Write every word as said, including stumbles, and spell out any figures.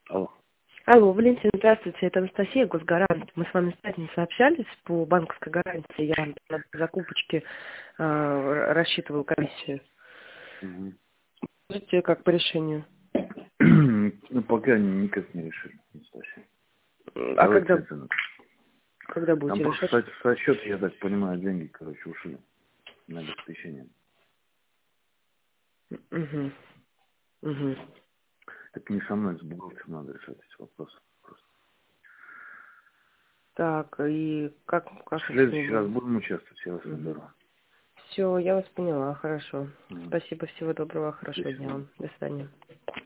Алло. Алло, Валентин, здравствуйте, это Анастасия, Госгарант. Мы с вами в пятницу общались по банковской гарантии. Я вам на закупочке э, рассчитываю комиссию. Угу. Скажите, как по решению? Ну, пока никак не решили, Анастасия. А Давайте когда, это. когда Там будете просто решать? со, со счета, я так понимаю, деньги, короче, ушли на обеспечение. Угу. Угу. Так не со мной, с бухгалтером надо решать эти вопросы. Просто. Так, и как, В как мы с ней следующий раз будем? будем участвовать, я вас Угу. наберу. Все, я вас поняла, хорошо. Угу. Спасибо, всего доброго, До хорошего дня свидания. вам. До свидания.